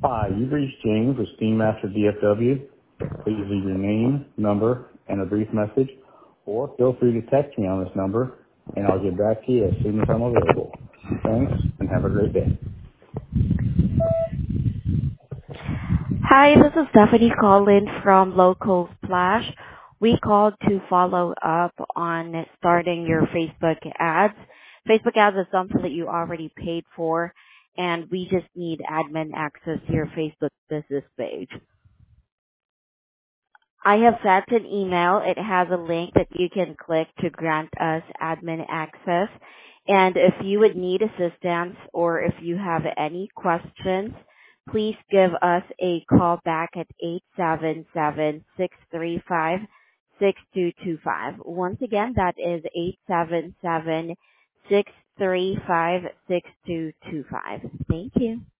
Hi, you've reached James with Steam Master DFW. Please leave your name, number, and a brief message, or feel free to text me on this number, and I'll get back to you as soon as I'm available. Thanks, and have a great day. Hi, this is Stephanie calling from Local Splash. We called to follow up on starting your Facebook ads. Facebook ads is something that you already paid for, and we just need admin access to your Facebook business page. I have sent an email. It has a link that you can click to grant us admin access. And if you would need assistance or if you have any questions, please give us a call back at 877-635-6225. Once again, that is 877-635-6225. Thank you.